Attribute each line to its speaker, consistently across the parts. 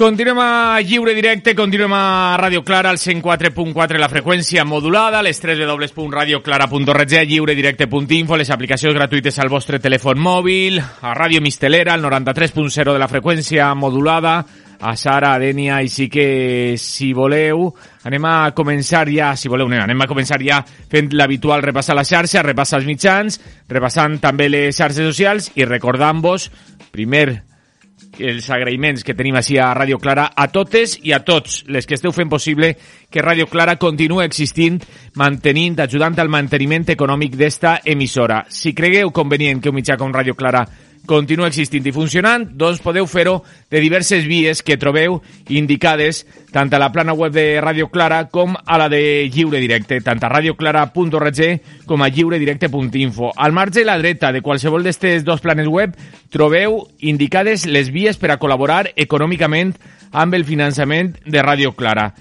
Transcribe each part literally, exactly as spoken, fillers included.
Speaker 1: Continuem a Lliure Directe, continuem a Ràdio Clara, al cent quatre punt quatre, la freqüència modulada, a les w w w punt radio clara punt org, lliuredirecte punt info, les aplicacions gratuïtes al vostre telèfon mòbil, a Ràdio Mistelera, al noranta-tres punt zero de la freqüència modulada, a Sara, a Dènia, i sí que, si voleu, anem a començar ja, si voleu, anem a començar ja fent l'habitual repassar la xarxa, repassar els mitjans, repassant també les xarxes socials i recordant-vos, primer, els agraïments que tenim així a Ràdio Clara a totes i a tots les que esteu fent possible que Ràdio Clara continue existint, mantenint, ajudant al manteniment econòmic d'esta emissora. Si cregueu convenient que un mitjà com Ràdio Clara continua existint i funcionant, doncs podeu fer-ho de diverses vies que trobeu indicades tant a la plana web de Ràdio Clara com a la de Lliure Directe, tant a radioclara punt org com a lliuredirecte punt info. Al marge i la dreta de qualsevol d'aquestes dos planes web trobeu indicades les vies per a col·laborar econòmicament amb el finançament de Ràdio Clara.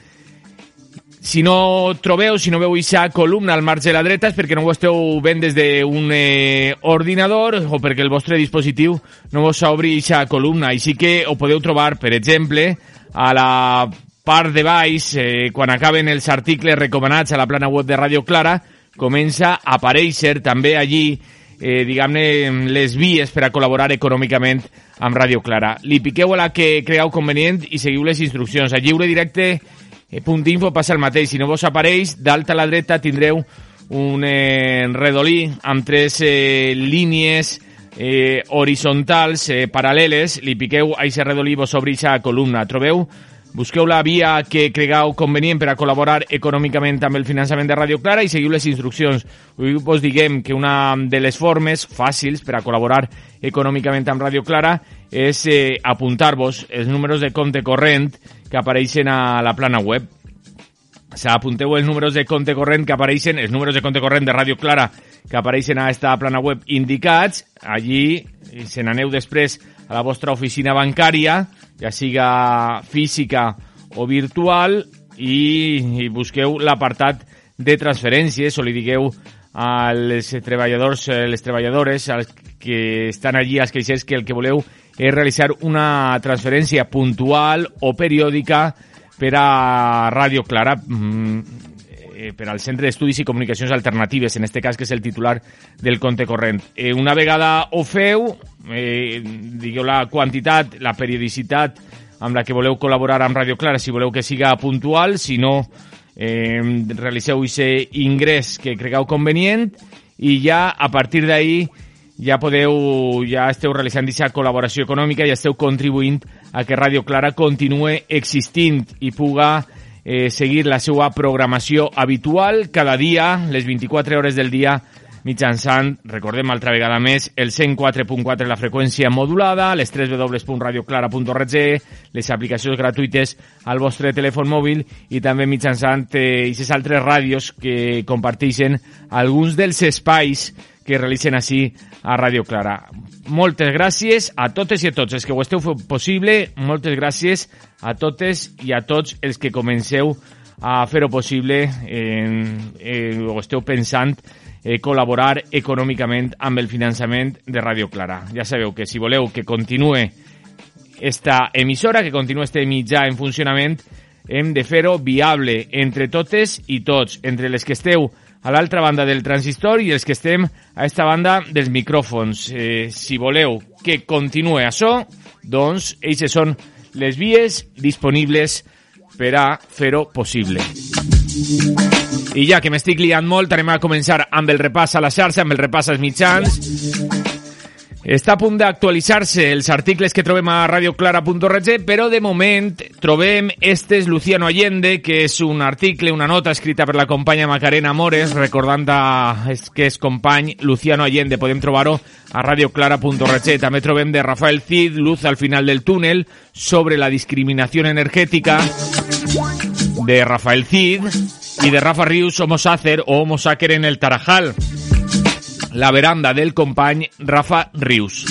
Speaker 1: Si no trobeu, si no veu aquesta columna al marge de la dreta és perquè no ho esteu veient des d'un eh, ordinador o perquè el vostre dispositiu no vos obri aquesta columna. Així que ho podeu trobar, per exemple, a la part de baix, eh, quan acaben els articles recomanats a la plana web de Ràdio Clara, comença a aparèixer també allí, eh, diguem-ne, les vies per a col·laborar econòmicament amb Ràdio Clara. Li piqueu a la que creeu convenient i seguiu les instruccions. A Lliure Directe punt info passa el mateix. Si no vos apareix, dalt a la dreta tindreu un eh, redolí amb tres eh, línies eh, horitzontals eh, paral·leles. Li piqueu a aquest redolí i vos obri aquesta columna. Trobeu? Busqueu la via que cregueu convenient per a col·laborar econòmicament amb el finançament de Ràdio Clara i seguiu les instruccions. Avui vos diguem que una de les formes fàcils per a col·laborar econòmicament amb Ràdio Clara és eh, apuntar-vos els números de compte corrent que apareixen a la plana web. O sea, apunteu els números de compte corrent que apareixen, els números de compte corrent de Ràdio Clara que apareixen a esta plana web indicats. Allí se n'aneu després a la vostra oficina bancària, ja siga física o virtual, i, i busqueu l'apartat de transferències o li digueu als treballadors, les treballadores, als que estan allí, als caixers, que el que voleu és realitzar una transferència puntual o periòdica per a Ràdio Clara, eh, per al Centre d'Estudis i Comunicacions Alternatives, en este cas, que és el titular del compte corrent. Eh, una vegada ho feu, eh, digueu la quantitat, la periodicitat amb la que voleu col·laborar amb Ràdio Clara, si voleu que siga puntual, si no, eh, realiseu aquest ingrés que cregueu convenient i ja, a partir d'ahí, ja podeu, ja esteu realitzant aquesta col·laboració econòmica, ja esteu contribuint a que Ràdio Clara continue existint i puga eh, seguir la seva programació habitual cada dia, les vint-i-quatre hores del dia, mitjançant, recordem altra vegada més, el cent quatre punt quatre, la freqüència modulada, les w w w punt radioclara punt org, les aplicacions gratuïtes al vostre telèfon mòbil i també mitjançant aquestes eh, altres ràdios que comparteixen alguns dels espais que realicen així a Ràdio Clara. Moltes gràcies a totes i a tots els que ho esteu fent possible, moltes gràcies a totes i a tots els que comenceu a fer-ho possible, en, en, o esteu pensant eh, col·laborar econòmicament amb el finançament de Ràdio Clara. Ja sabeu que si voleu que continue esta emissora, que continue este mitjà en funcionament, hem de fer-ho viable entre totes i tots, entre les que esteu a l'altra banda del transistor i els que estem a esta banda dels micròfons. Eh, si voleu que continue això, doncs, eixes són les vies disponibles per a fer-ho possible. I ja que m'estic liant molt, anem a començar amb el repàs a la xarxa, amb el repàs als mitjans. Està a punt d'actualitzar-se els articles que trobem a radioclara punt org, però de moment trobem estes Luciano Allende, que és un article, una nota escrita per la companya Macarena Mores, recordant a, que és company Luciano Allende. Podem trobar-ho a radioclara punt org. També trobem de Rafael Cid, Luz al final del túnel, sobre la discriminació energètica, de Rafael Cid, i de Rafa Rius, Homo Sacer o Homo Sacer en el Tarajal, la veranda del company Rafa Rius.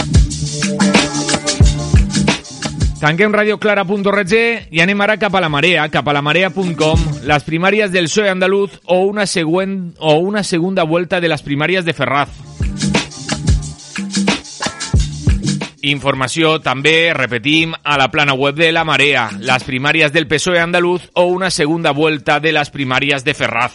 Speaker 1: Tanquem radioclara punt org i anem ara cap a la Marea, cap a la marea punt com, les primàries del P S O E andaluz o una, següent, o una segunda vuelta de les primàries de Ferraz. Informació també, repetim, a la plana web de La Marea, las primarias del P S O E andaluz o una segunda vuelta de las primarias de Ferraz.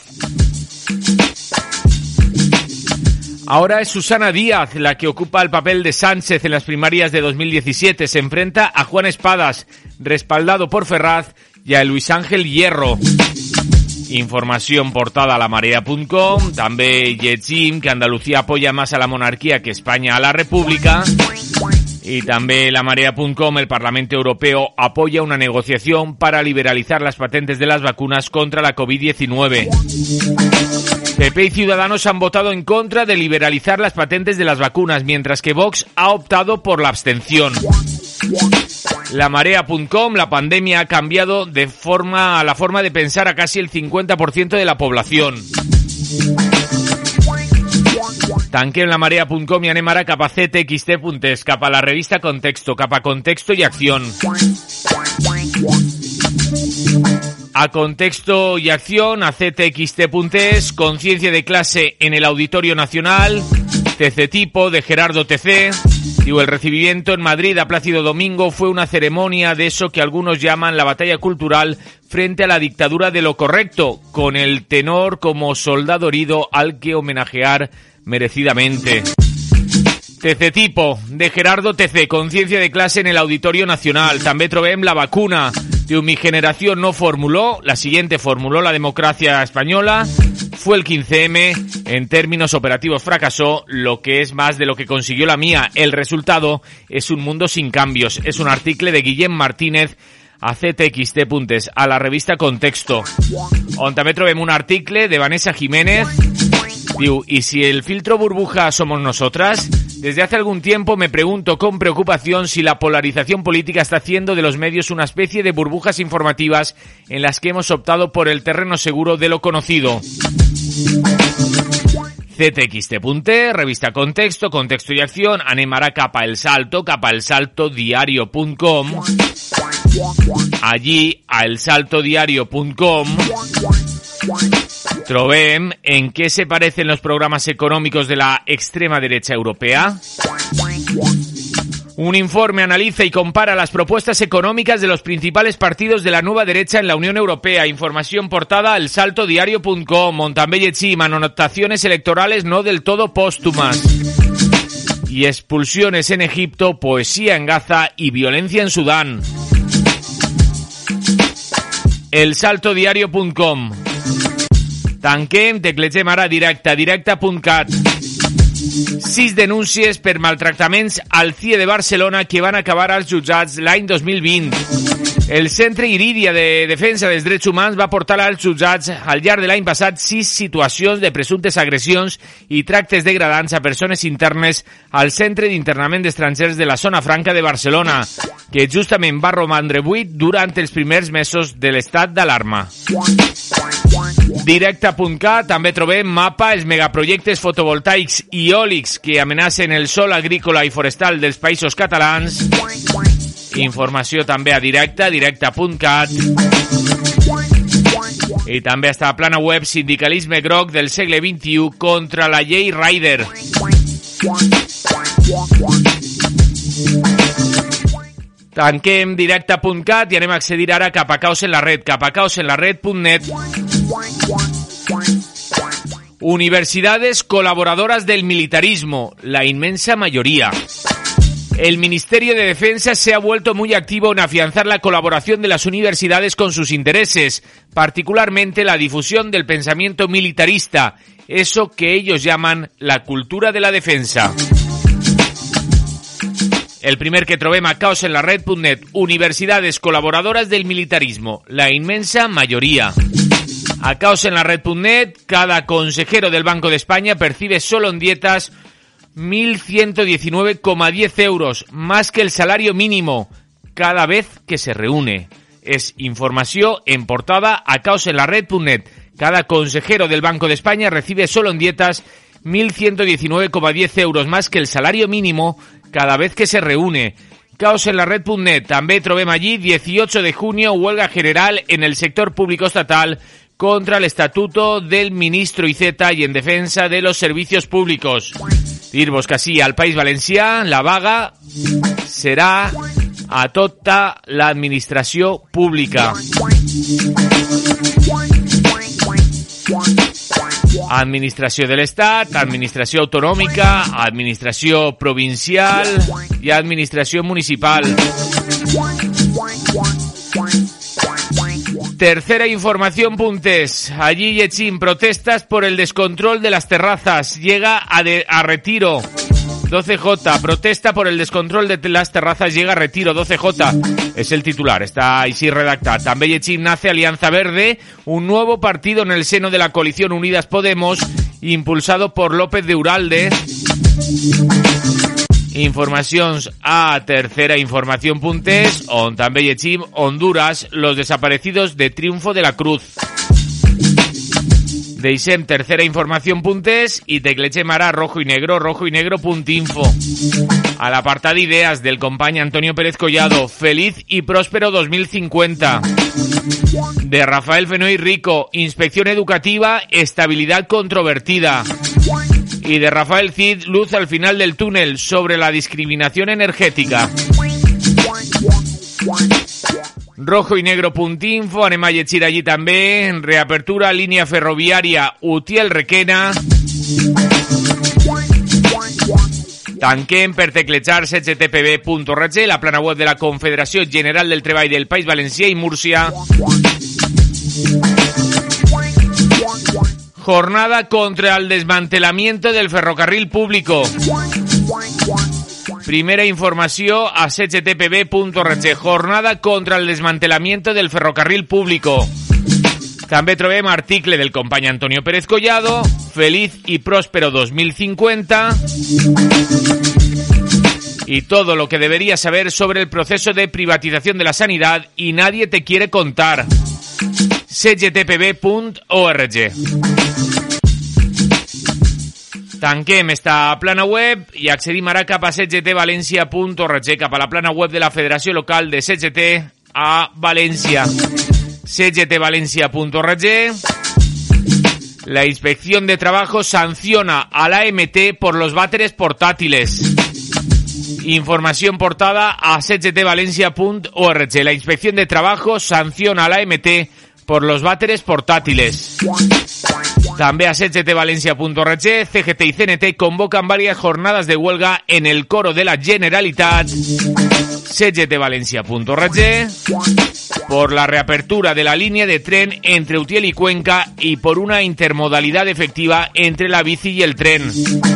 Speaker 1: Ahora es Susana Díaz la que ocupa el papel de Sánchez en las primarias de dos mil diecisiete. Se enfrenta a Juan Espadas, respaldado por Ferraz, y a Luis Ángel Hierro. Información portada a lamarea punt com. També llegim que Andalucía apoya más a la monarquía que España a la República. Y también lamarea punt com, el Parlamento Europeo apoya una negociación para liberalizar las patentes de las vacunas contra la covid diecinueve. P P y Ciudadanos han votado en contra de liberalizar las patentes de las vacunas, mientras que Vox ha optado por la abstención. lamarea punt com, la pandemia ha cambiado de forma la forma de pensar a casi el cincuenta por ciento de la población. Tanquem lamarea punt com i anem ara cap a c t x t punt es, cap a la revista Contexto, cap a Contexto y Acción. A Contexto y Acción, a c t x t punto es, conciencia de clase en el Auditorio Nacional, T C Tipo de Gerardo T C. Digo, el recibimiento en Madrid a Plácido Domingo fue una ceremonia de eso que algunos llaman la batalla cultural frente a la dictadura de lo correcto, con el tenor como soldado herido al que homenajear merecidamente. T C Tipo de Gerardo T C, conciencia de clase en el Auditorio Nacional. També trobem la vacuna. Diu, mi generación no formuló, la siguiente formuló la democracia española, fue el quince eme, en términos operativos fracasó, lo que es más de lo que consiguió la mía. El resultado es un mundo sin cambios. Es un artículo de Guillem Martínez a c t x t punto es, a la revista Contexto, on també trobem un artículo de Vanessa Jiménez. Diu, ¿y si el filtro burbuja somos nosotras? Desde hace algún tiempo me pregunto con preocupación si la polarización política está haciendo de los medios una especie de burbujas informativas en las que hemos optado por el terreno seguro de lo conocido. c t x t punto es, revista Contexto, Contexto y Acción, anem ara cap a El Salto, cap a el salto diario punto com. Allí, a el salto diario punto com, trobem en qué se parecen los programas económicos de la extrema derecha europea. Un informe analiza y compara las propuestas económicas de los principales partidos de la nueva derecha en la Unión Europea. Información portada al salto diario punto com, on també llegim anotaciones electorales no del todo póstumas. Y expulsiones en Egipto, poesía en Gaza y violencia en Sudán. el salto diario punto com. Tanquem, teclegem ara directe, directe punt cat. Sis denúncies per maltractaments al C I E de Barcelona que van acabar als jutjats l'any dos mil vint. El Centre Iridia de Defensa dels Drets Humans va portar als jutjats al llarg de l'any passat sis situacions de presumptes agressions i tractes degradants a persones internes al Centre d'Internament d'Estrangers de la Zona Franca de Barcelona, que justament va romandre buit durant els primers mesos de l'estat d'alarma. Directe punt cat també trobem mapa els megaprojectes fotovoltaics i eòlics que amenacen el sòl agrícola i forestal dels països catalans. Informació també a directe, directe punt cat. I també està a plana web Sindicalisme groc del segle vint-i-u contra la llei Rider. Tanquem directe punt cat i anem a accedir ara cap a Caos en la Red, cap a caos en la red punt net. Universidades colaboradoras del militarismo, la inmensa mayoría. El Ministerio de Defensa se ha vuelto muy activo en afianzar la colaboración de las universidades con sus intereses, particularmente la difusión del pensamiento militarista, eso que ellos llaman la cultura de la defensa. El primer que trobem a caos en la red punto net, universidades colaboradoras del militarismo, la inmensa mayoría. A caos en la red punto net, cada consejero del Banco de España percibe solo en dietas mil ciento diecinueve coma diez euros, más que el salario mínimo, cada vez que se reúne. Es información en portada a caos en la red punto net. Cada consejero del Banco de España recibe solo en dietas mil ciento diecinueve coma diez euros, más que el salario mínimo, cada vez que se reúne. Caos en la red punto net. També trobem allí dieciocho de junio, huelga general en el sector público estatal contra el estatuto del ministro Iceta y en defensa de los servicios públicos. Dir-vos que sí, al País Valencià, la vaga serà a tota l'administració pública. Administració de l'Estat, administració autonòmica, administració provincial i administració municipal. Tercera información, puntes. Allí llegim, protestas por el descontrol de las terrazas. Llega a, de, a retiro. doce J, protesta por el descontrol de las terrazas, llega a retiro. doce J es el titular, está així redactat. També llegim, nace Alianza Verde, un nuevo partido en el seno de la coalición Unidas Podemos, impulsado por López de Uralde. Informacions a tercera información, puntes, on també llegim, Honduras, los desaparecidos de Triunfo de la Cruz. Deixem tercera información, puntes, y teclechem ara rojo y negro, rojo y negro punto info. Al apartado ideas del company Antonio Pérez Collado, feliz y próspero dos mil cincuenta. De Rafael Fenoy Rico, inspección educativa, estabilidad controvertida. Y de Rafael Cid, luz al final del túnel sobre la discriminación energética. rojo y negro punto info, anem a llegir allí també, reapertura línia ferroviària Utiel-Requena. Tanquem per teclejar c g t p b punto org, la plana web de la Confederació General del Treball del País Valencià i Múrcia. Jornada contra el desmantelamiento del ferrocarril público. Primera informació a c g t p b punto org. Jornada contra el desmantelamiento del ferrocarril público. També trobem article del company Antonio Pérez Collado, feliz y próspero dos mil cincuenta. Y todo lo que deberías saber sobre el proceso de privatización de la sanidad y nadie te quiere contar. c g t p b punto org. Tanquem esta plana web i accedim ara cap a c g t valencia punto org, cap a la plana web de la Federació Local de C G T a València. c g t valencia punto org. La Inspección de Trabajo sanciona a la A M T por los váteres portátiles. Información portada a c g t valencia punto org. La Inspección de Trabajo sanciona a la A M T por los váteres portátiles. També a c g t valencia punto org, C G T y C N T convocan varias jornadas de huelga en el coro de la Generalitat. c g t valencia punto org, por la reapertura de la línea de tren entre Utiel y Cuenca y por una intermodalidad efectiva entre la bici y el tren.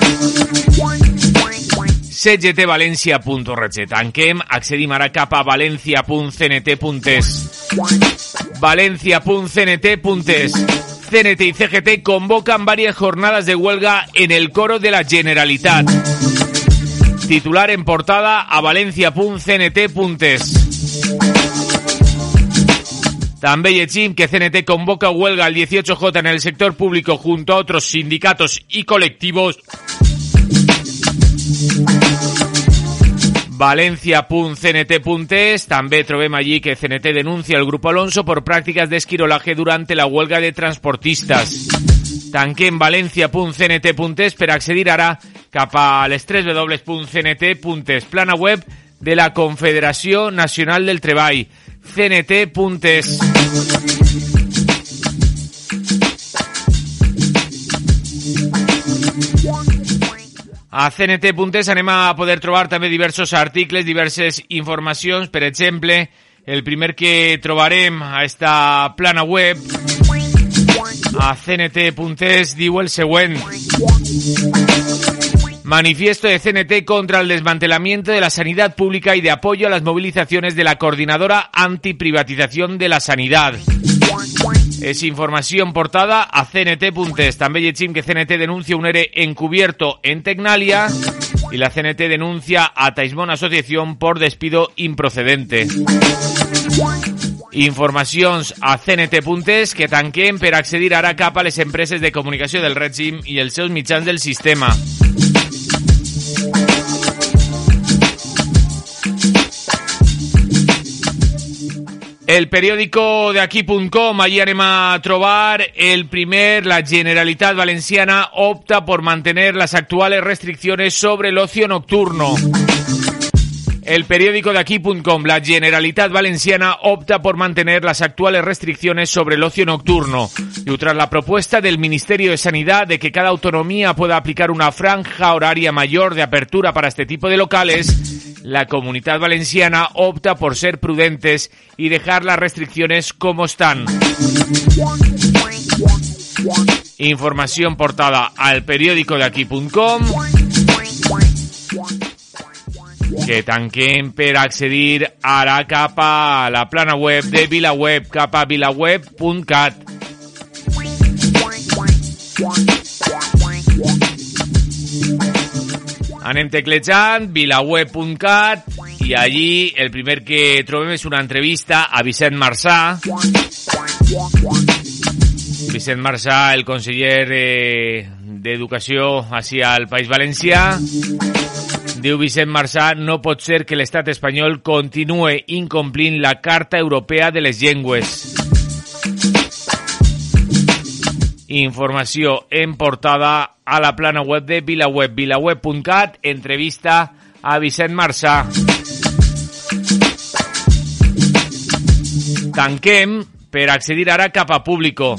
Speaker 1: c g t valencia punto org. Tanquem, accedim ara cap a valencia punto c n t punto es. valencia punto c n t punto es. C N T y C G T convocan varias jornadas de huelga en el coro de la Generalitat. Titular en portada a valencia punto c n t punto es. També llegim que C N T convoca huelga al dieciocho J en el sector público junto a otros sindicatos y colectivos. valencia punto c n t punto es. També trobem allí que C N T denuncia al Grupo Alonso por prácticas de esquirolaje durante la huelga de transportistas. Tanquem valencia punto c n t punto es per accedir ara cap a les tres w punto c n t punto es, plana web de la Confederació Nacional del Treball, c n t punto es. A c n t punto es anem a poder trobar també diversos articles, diverses informacions. Per exemple, el primer que trobarem a esta plana web a c n t punto es diu el següent: manifiesto de C N T contra el desmantelamiento de la sanidad pública y de apoyo a las movilizaciones de la Coordinadora Antiprivatización de la Sanidad. Es información portada a c n t punto es. També llegim que C N T denuncia un E R E encubierto en Tecnalia y la C N T denuncia a Taismón Asociación por despido improcedente. Informacions a c n t punto es que tanquem per accedir ara cap a les empreses de comunicació del règim i els seus mitjans del sistema. El periódico de aquí punto com, allí anem a trobar el primer: la Generalitat Valenciana opta por mantener las actuales restricciones sobre el ocio nocturno. El periódico de aquí punto com. La Generalitat Valenciana opta por mantener las actuales restricciones sobre el ocio nocturno. Y tras la propuesta del Ministerio de Sanidad de que cada autonomía pueda aplicar una franja horaria mayor de apertura para este tipo de locales, la Comunitat Valenciana opta por ser prudentes y dejar las restricciones como están. Información portada al periódico de aquí punto com. Que tanquem per accedir ara cap a la plana web de VilaWeb, cap a vilaweb punt cat. Anem teclejant vilaweb punt cat i allí el primer que trobem és una entrevista a Vicent Marsà. Vicent Marsà, el conseller eh, d'Educació així al País Valencià. Diu Vicent Marsà, no pot ser que l'estat espanyol continue incomplint la Carta Europea de les Llengües. Informació en portada a la plana web de VilaWeb, vilaweb punt cat, entrevista a Vicent Marsà. Tanquem per accedir ara cap a Público.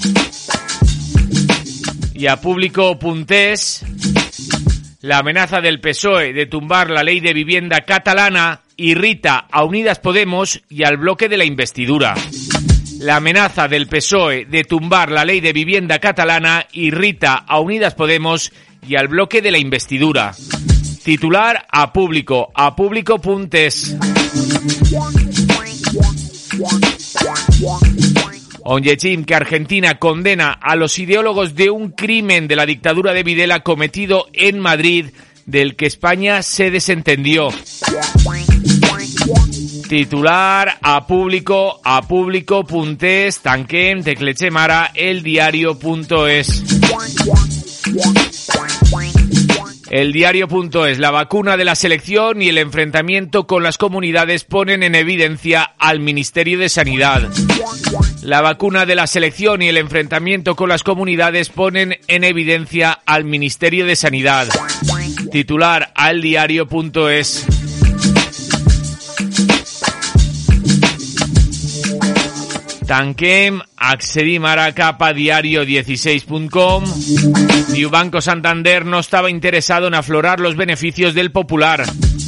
Speaker 1: Y a Público punt es, la amenaza del P S O E de tumbar la ley de vivienda catalana irrita a Unidas Podemos y al bloque de la investidura. La amenaza del P S O E de tumbar la ley de vivienda catalana irrita a Unidas Podemos y al bloque de la investidura. Titular a Público, a Público punt es. On llegim que Argentina condena a los ideólogos de un crimen de la dictadura de Videla cometido en Madrid, del que España se desentendió. Titular a Público, a Público punt es, tanquem, teclechem ara el diario punto es. El diario punto es, la vacuna de la selección y el enfrentamiento con las comunidades ponen en evidencia al Ministerio de Sanidad. La vacuna de la selección y el enfrentamiento con las comunidades ponen en evidencia al Ministerio de Sanidad. Titular al diario punto es. Tanquem, accedim ara cap a diario dieciséis punto com. Diu Banco Santander no estaba interesado en aflorar los beneficios del Popular.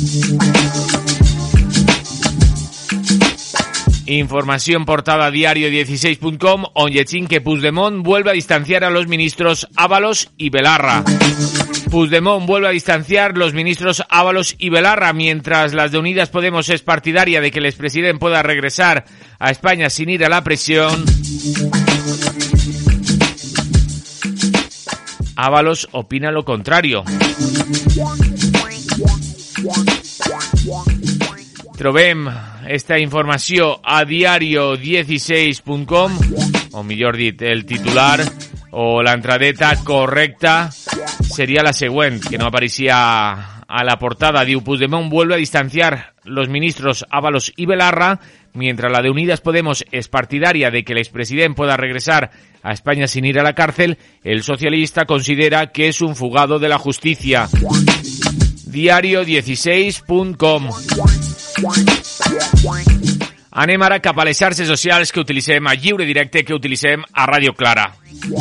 Speaker 1: Información portada diario dieciséis punto com, on llegim que Puigdemont vuelve a distanciar a los ministros Ábalos y Belarra. Puigdemont vuelve a distanciar los ministros Ábalos y Belarra, mientras las de Unidas Podemos es partidaria de que el expresidente pueda regresar a España sin ir a la prisión. Ábalos opina lo contrario. Trobem esta informació a diario dieciséis punto com, o millor dit, el titular o l'entradeta correcta seria la següent, que no apareixia a la portada. Diu, Puigdemont vuelve a distanciar los ministros Ábalos y Belarra, mientras la de Unidas Podemos es partidaria de que el expresidente pueda regresar a España sin ir a la cárcel. El socialista considera que es un fugado de la justicia. diario dieciséis punto com. Anem ara cap a les xarxes socials que utilitzem a Lliure Directe, que utilitzem a Ràdio Clara.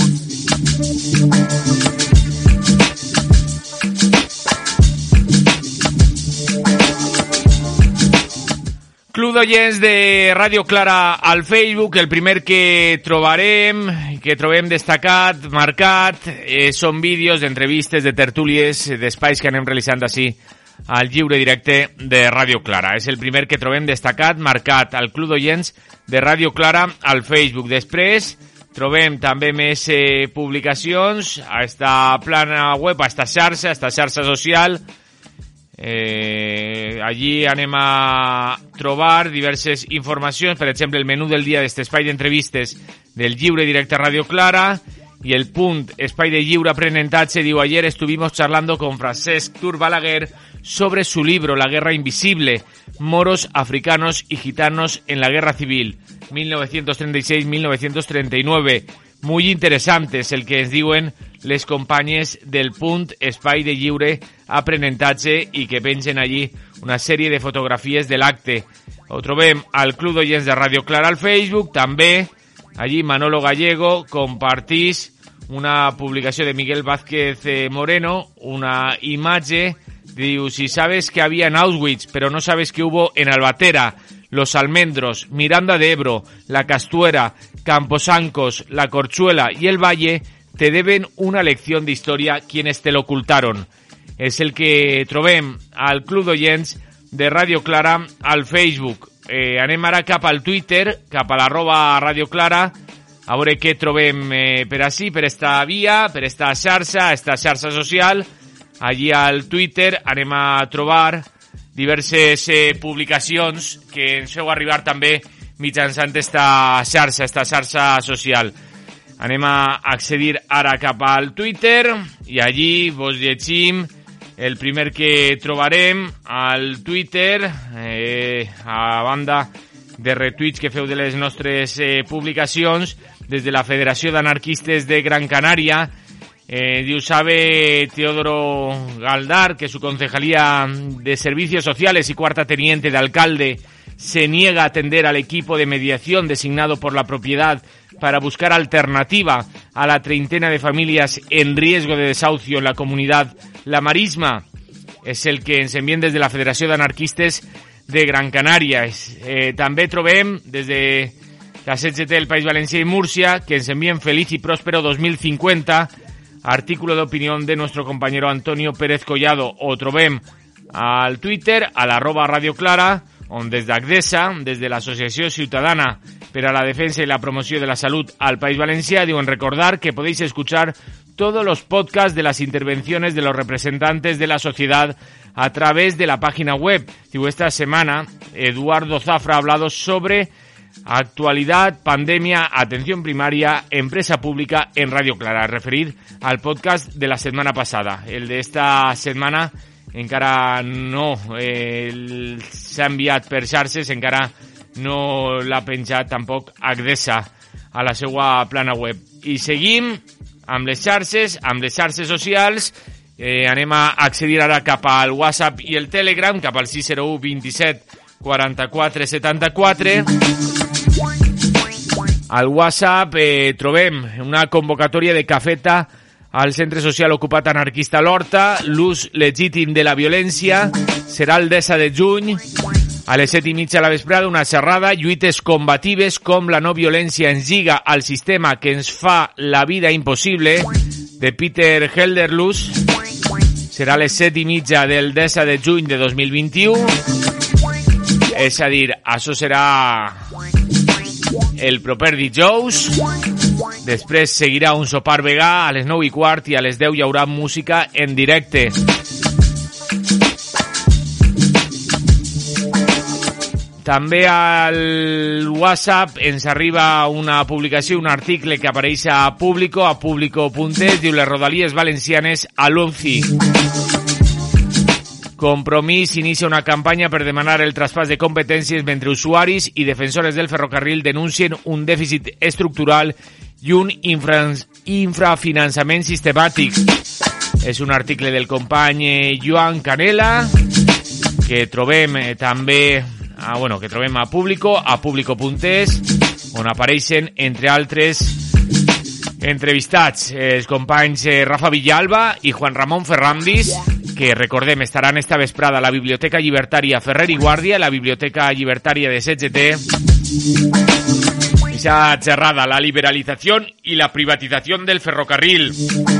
Speaker 1: Club d'oients de Ràdio Clara al Facebook. El primer que trobarem, que trobem destacat, marcat, eh, són vídeos d'entrevistes, de tertúlies, d'espais que anem realitzant així al Lliure Directe de Ràdio Clara. És el primer que trobem destacat, marcat al Club d'oients de Ràdio Clara al Facebook. Després trobem també més eh, publicacions a esta plana web, a esta xarxa, a esta xarxa social. Eh, allí anem a trobar diverses informacions, per exemple el menú del dia d'este espai d'entrevistes del Lliure Directe a Ràdio Clara. Y el punt, espai de lliure aprenentatge, diu, ayer estuvimos charlando con Francesc Tur Balaguer sobre su libro La Guerra Invisible, moros, africanos y gitanos en la Guerra Civil, mil novecientos treinta y seis a mil novecientos treinta y nueve, muy interesantes, el que ens diuen les companyes del Punt Espai de Lliure Aprenentatge i que pengen allí una sèrie de fotografies de l'acte. Ho trobem al Club d'Oients de Radio Clara al Facebook, també allí Manolo Gallego compartís una publicació de Miguel Vázquez Moreno, una imatge, diu, si sabes que había en Auschwitz, pero no sabes que hubo en Albatera, Los Almendros, Miranda de Ebro, La Castuera, Camposancos, La Corchuela y El Valle, te deben una lección de historia quienes te lo ocultaron. És el que trobem al Club d'Oients de Radio Clara al Facebook. Eh, anem ara cap al Twitter, cap a l'arroba Radio Clara, a veure què trobem eh, per ací, per esta via, per esta xarxa, esta xarxa social. Allí al Twitter anem a trobar diverses eh, publicacions que ens feu arribar també mitjançant esta xarxa, esta xarxa social. Anem a accedir ara cap al Twitter i allí vos llegim el primer que trobarem al Twitter, eh, a banda de retuits que feu de les nostres eh, publicacions, des de la Federació d'Anarquistes de Gran Canària. Eh, diu, sabe Teodoro Galdar que su concejalía de Servicios Sociales y cuarta teniente de alcalde se niega a atender al equipo de mediación designado por la propiedad para buscar alternativa a la treintena de familias en riesgo de desahucio en la comunidad La Marisma. És el que ens envien des de la Federació d'Anarquistes de Gran Canària. Eh, també trobem des de la C G T del País Valencià i Múrcia que ens envien Feliz y Próspero dos mil cincuenta, artículo de opinión de nuestro compañero Antonio Pérez Collado. O trobem al Twitter, a l'arroba Radio Clara, on des d'Agdesa, des de l'Associació Ciutadana per a la Defensa y la Promoción de la Salud al País Valencià, diuen recordar que podéis escuchar todos los podcasts de las intervenciones de los representantes de la sociedad a través de la página web. Digo, esta semana Eduardo Zafra ha hablado sobre actualidad, pandemia, atención primaria, empresa pública en Radio Clara, referir al podcast de la setmana passada. El de esta setmana encara no eh, s'ha enviat per xarxes, encara no l'ha penjat tampoc Agdesa a la seva plana web. I seguim amb les xarxes, amb les xarxes socials. Eh, anem a accedir ara cap al WhatsApp i el Telegram, cap al sis zero u vint-i-set quaranta-quatre setanta-quatre. Al WhatsApp eh, trobem una convocatòria de cafeta al Centre Social Ocupat Anarquista L'Horta. L'ús legítim de la violència serà el disset de juny a les set i mitja a la vesprada, una xerrada, lluites combatives com la no violència ens lliga al sistema que ens fa la vida impossible, de Peter Helderlus. Serà a les set i mitja del disset de juny de dos mil vint-i-u. És a dir, això serà el proper dijous. Després seguirà un sopar vegà a les nou i quart i a les deu hi haurà música en directe. També al WhatsApp ens arriba una publicació, un article que apareix a Público, a público punt es, diu les rodalies valencianes a l'U N C I. Compromís inicia una campanya per demanar el traspàs de competències mentre usuaris i defensores del ferrocarril denuncien un dèficit estructural i un infra infrafinançament sistemàtic. És un article del company Joan Canela que trobem eh, també a, bueno, que trobem a Público, a público punt es, on apareixen, entre altres, entrevistats els companys eh, Rafa Villalba i Juan Ramón Ferrandis, que recordem estaran esta vesprada a la Biblioteca Llibertària Ferrer i Guàrdia, la Biblioteca Llibertària de C G T. Esa xerrada, la liberalización y la privatización del ferrocarril,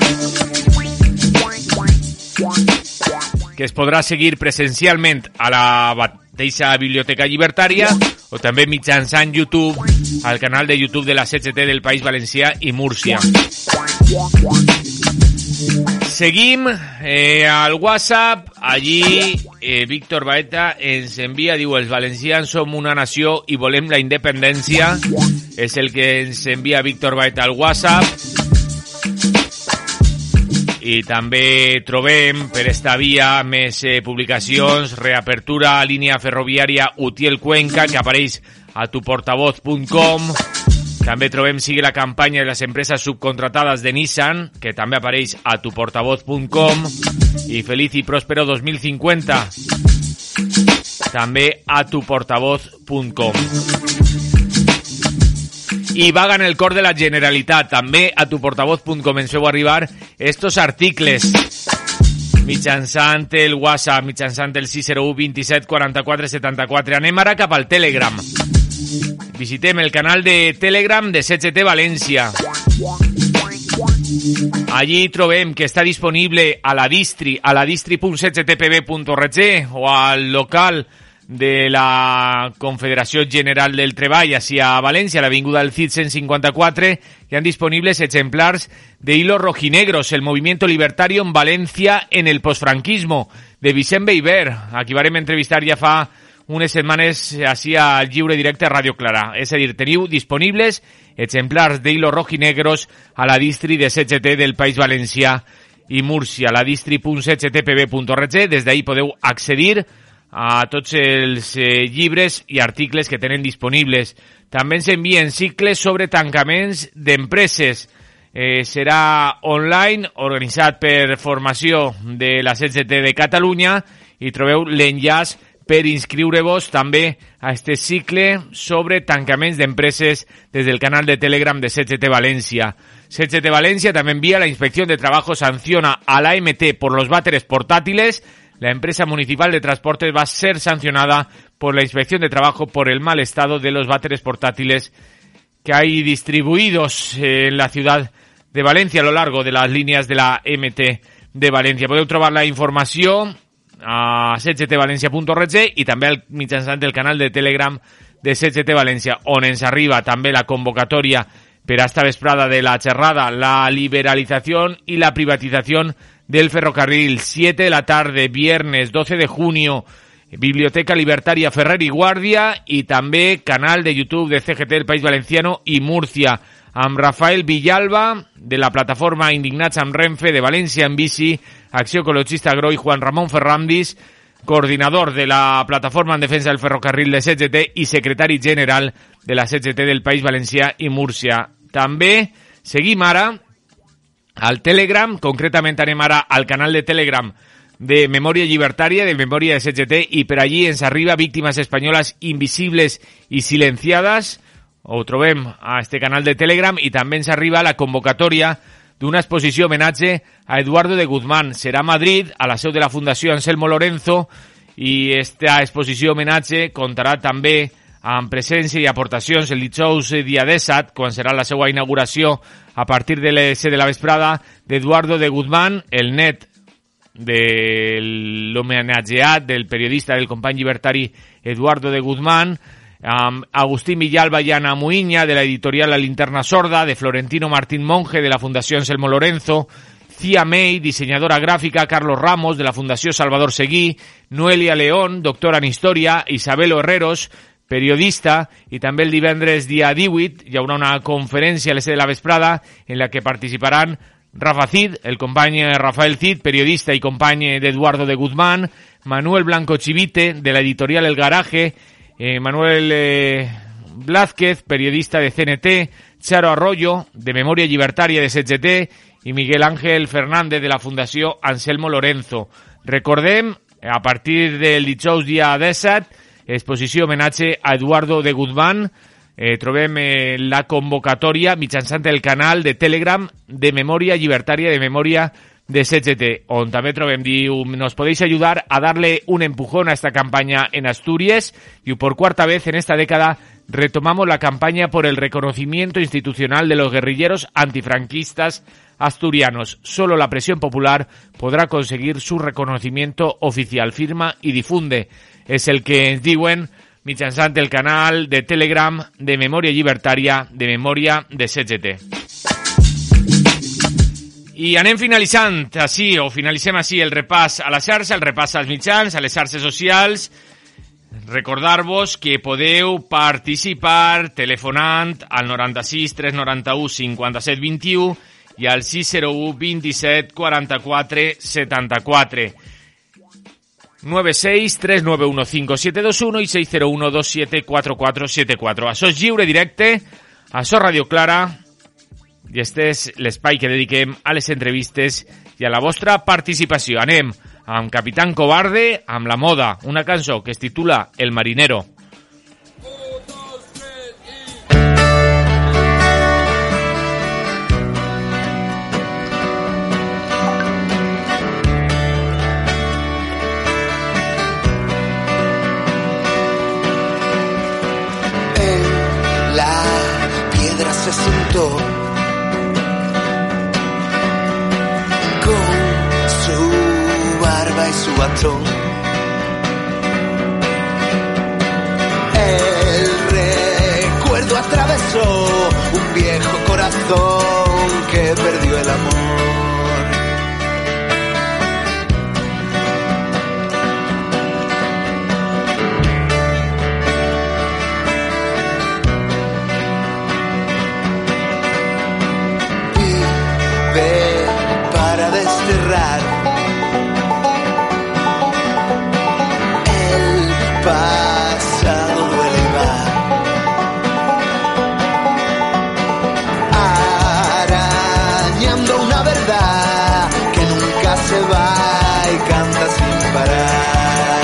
Speaker 1: que es podrà seguir presencialment a la mateixa Biblioteca Llibertària o també mitjançant YouTube, al canal de YouTube de la C G T del País Valencià i Múrcia. Seguim eh, al WhatsApp. Allí eh, Víctor Baeta ens envia, diu, els valencians som una nació i volem la independència. És el que ens envia Víctor Baeta al WhatsApp. I també trobem per esta via més eh, publicacions. Reapertura a línia ferroviària Utiel Cuenca, que apareix a tuportavoz punt com. També trobem Sigue la campanya de les empreses subcontratades de Nissan, que també apareix a tuportavoz punt com, i Feliz i Próspero dos mil cincuenta, també a tuportavoz punt com. I Vaga en el cor de la Generalitat, també a tuportavoz punt com ens feu arribar estos articles mitjançant el WhatsApp, mitjançant el sis zero u vint-i-set quaranta-quatre setanta-quatre. Anem ara cap al Telegram. Visitem el canal de Telegram de C G T València. Allí trobem que està disponible a la distri, a la distri punt c g t p b punt org o al local de la Confederació General del Treball, així a València, a l'Avinguda del Cid cent cinquanta-quatre, hi ha disponibles exemplars de Hilos Rojinegros, el movimiento libertario en Valencia en el posfranquismo, de Vicent Beiber, a qui varem entrevistar ja fa unes setmanes així al Lliure Directe a Ràdio Clara. És a dir, teniu disponibles exemplars de Hilos Rojinegros a la distri de C G T del País Valencià i Múrcia, la distri punt c g t p b punt org. Des d'ahí podeu accedir a tots els eh, llibres i articles que tenen disponibles. També ens envien cicles sobre tancaments d'empreses. Eh, serà online, organitzat per Formació de la C G T de Catalunya, i trobeu l'enllaç per inscriure-vos també a este cicle sobre tancaments d'empreses des del canal de Telegram de C G T València. C G T València també envía la Inspección de Trabajo sanciona a la A M T por los váteres portátiles. La empresa municipal de transportes va a ser sancionada por la Inspección de Trabajo por el mal estado de los váteres portátiles que hay distribuidos en la ciudad de Valencia a lo largo de las líneas de la M T de Valencia. Podeu trobar la informació a c g t valencia punt org i també al mitjançant del canal de Telegram de C G T València, on ens arriba també la convocatòria per a esta vesprada de la xerrada, la liberalización y la privatización del ferrocarril, siete de la tarde, viernes doce de junio, Biblioteca Libertaria Ferrer i Guàrdia, i també canal de YouTube de C G T del País Valenciano i Múrcia, amb Rafael Villalba, de la plataforma Indignats amb Renfe de València en Bici, Acció Ecologista Agro, i Juan Ramón Ferrandis, coordinador de la plataforma en defensa del ferrocarril de C G T i secretari general de la C G T del País Valencià i Múrcia. També seguim ara al Telegram, concretament anem ara al canal de Telegram de Memòria Llibertària, de Memòria de C G T, i per allí ens arriba Víctimes Espanyoles Invisibles i Silenciadas. Ho trobem a este canal de Telegram, i també ens arriba la convocatòria d'una exposició homenatge a Eduardo de Guzmán. Serà a Madrid, a la seu de la Fundació Anselmo Lorenzo, i esta exposició homenatge comptarà també amb presència i aportacions el dijous dia disset, quan serà la seva inauguració a partir de les set de la vesprada, d'Eduardo de Guzmán, el net de l'homenatgeat, del periodista, del company llibertari Eduardo de Guzmán, Um, Agustín Villalba y Ana Muiña, de la editorial La Linterna Sorda, de Florentino Martín Monge, de la Fundació Anselmo Lorenzo, Cía May, diseñadora gráfica, Carlos Ramos, de la Fundació Salvador Seguí, Noelia León, doctora en Història, Isabelo Herreros, periodista, i també el divendres dia divuit hi haurà una conferència a les set de la vesprada en la que participaran Rafa Cid, el company Rafael Cid, periodista i company d'Eduardo de Guzmán, Manuel Blanco Chivite, de la editorial El Garaje, Eh, Manuel eh, Blázquez, periodista de C N T, Charo Arroyo, de Memòria Llibertària de C G T, i Miguel Ángel Fernández, de la Fundació Anselmo Lorenzo. Recordem, a partir del dijous dia disset, exposició homenatge a Eduardo de Guzmán. Eh, trobem eh, la convocatòria mitjançant el canal de Telegram de Memòria Llibertària, de Memòria de C G T, on també trobem, diu, nos podéis ayudar a darle un empujón a esta campaña en Asturias, y por cuarta vez en esta década retomamos la campaña por el reconocimiento institucional de los guerrilleros antifranquistas asturianos. Solo la presión popular podrá conseguir su reconocimiento oficial. Firma y difunde. És el que ens diuen mitjançant el canal de Telegram de Memòria Llibertària, de Memòria de C G T. I anem finalitzant així, o finalitzem així el repàs a la xarxa, el repàs als mitjans, a les xarxes socials. Recordar-vos que podeu participar telefonant al noranta-sis tres noranta-u cinquanta-set vint-i-u i al sis zero u vint-i-set quaranta-quatre setanta-quatre. nueve seis tres nueve uno cinco siete dos uno i seis zero uno dos siete quatre quatre siete quatre. Això és Lliure Directe Això Radio Clara, i este és l'espai que dediquem a les entrevistes i a la vostra participació. Anem amb Capitán Cobarde, amb La Moda, una cançó que es titula El Marinero.
Speaker 2: En la piedra se sentó y su bastón. El recuerdo atravesó un viejo corazón que perdió el amor. Vive para desterrar pasado, duele y va arañando una verdad que nunca se va y canta sin parar.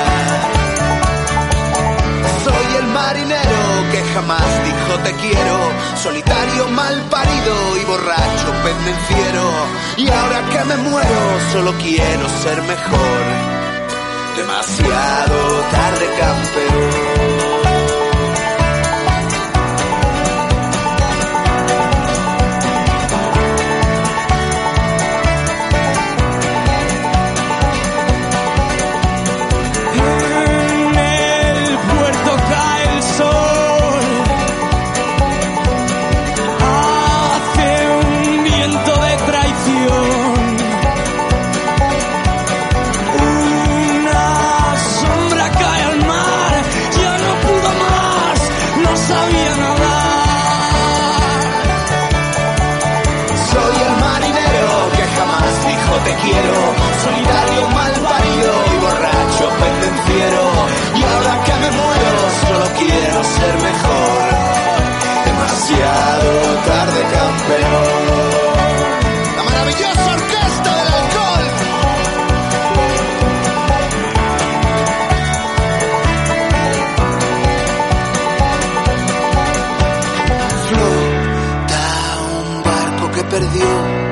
Speaker 2: Soy el marinero que jamás dijo te quiero, solitario, mal parido y borracho, pendenciero. Y ahora que me muero solo quiero ser mejor. Demasiado tarde, campeón.
Speaker 3: En el puerto cae el sol, hace un viento de traición. Sabía nadar.
Speaker 2: Soy el marinero que jamás dijo te quiero, solitario, mal parido y borracho, pendenciero. Y ahora que me muero solo quiero ser mejor. Demasiado tarde, campeón. La maravillosa orquesta del alcohol. Perdió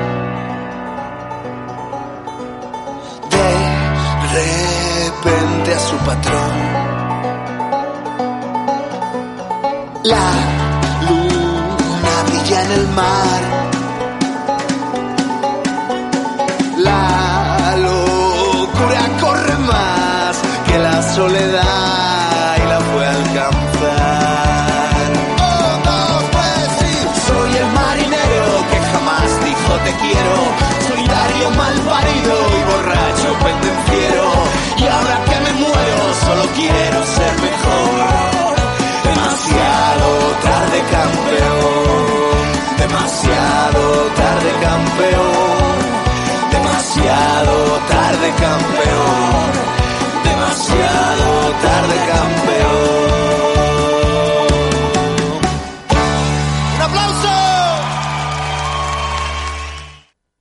Speaker 2: de repente a su patrón. La luna brilla en el mar, la locura corre más que la soledad y la fue a alcanzar. Te quiero, solitario, mal parido y borracho, pendenciero. Y ahora que me muero solo quiero ser mejor. Demasiado tarde, campeón. Demasiado tarde, campeón. Demasiado tarde, campeón.